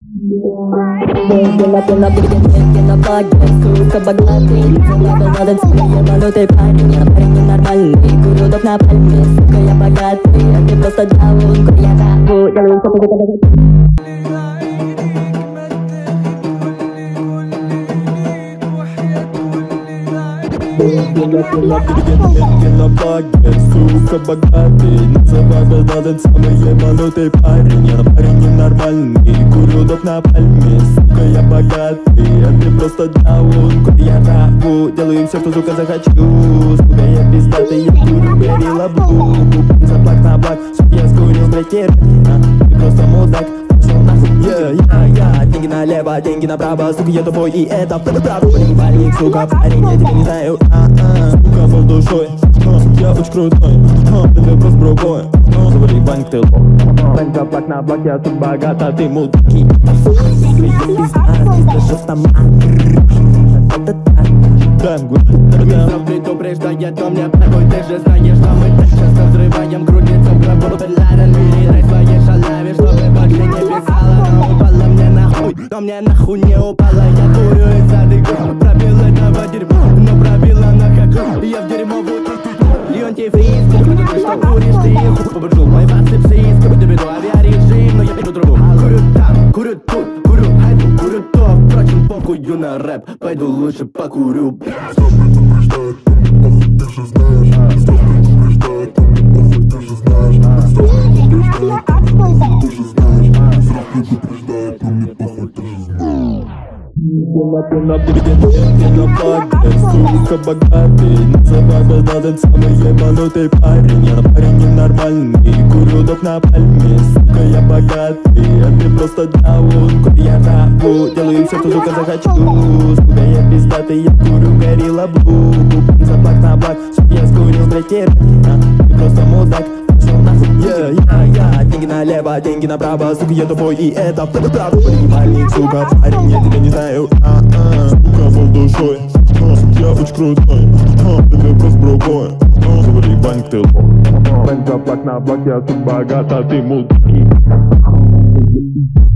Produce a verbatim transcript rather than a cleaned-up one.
Деньги на пена, будем деньги на баге, сука богатый. Заладил надо тебе, ебанутый парень. Я парень ненормальный, курю доп на пальме. Сука, я богатый, а ты просто даун. Курю я траву, делаю все, как это. Деньги на баге, сука богатый. Называй меня этот самый ебанутый парень. Я парень ненормальный, курю доп на пальме. Сука, я богатый, а ты просто даун. Курю я траву, делаю все, что, сука, захочу. Сука, я пиздатый, я курю горилла блу. Заплак на блак, сука, я скурил третий раз. Ты просто мудак, пошел нахуй. Я, я, я, деньги налево, деньги направо. Сука, я тупой, и это правда. Парень, сука, парень, я тебя не знаю. Сука, был душой, я очень крутой. Это просто другое. Завали банк, ты лох. Банк, заплак на блок, я тут богат, а ты мудаки. Сука, я пизда, пизда, шестоман. Мизов предупреждает, но мне похуй. Ты же знаешь, что мы так часто взрываем грудницу в гробу. Ларен, передай своей шалаве, чтобы больше не писала. Но упала мне нахуй, но мне нахуй не упала. Я курю и задыхаю, пробил этого дерьма, но пробила на хаку. Я в дерьмовую Леонтий Фриз, ты что куришь, ты хуй побежу. Мой пацан псиз, как будто веду авиарежим, но я иду трубу. Курю там, курю тут, курю хайду, курю то. Впрочем, похую на рэп, пойду лучше покурю. На деньги на баге, сука богатый. Называй меня этот самый ебанутый парень. Я парень ненормальный, курю доп на пальме. Сука, я богатый, а ты просто даун. Курю я траву, делаю все, что, сука, захочу. Сука, я пиздатый, я курю горилла блу. Заплак на блак, сука, я скурил третий раз. Ты просто мудак, пошел нахуй. Я, я, я, деньги налево, деньги направо. Сука, я тупой, и это правда. Парень, сука, парень, я тебя не знаю. Сука, был душой, я очень крутой. Это просто другое. Завали банк, ты лох. Банк, заплак на блок, я тут богат, а ты мудаки.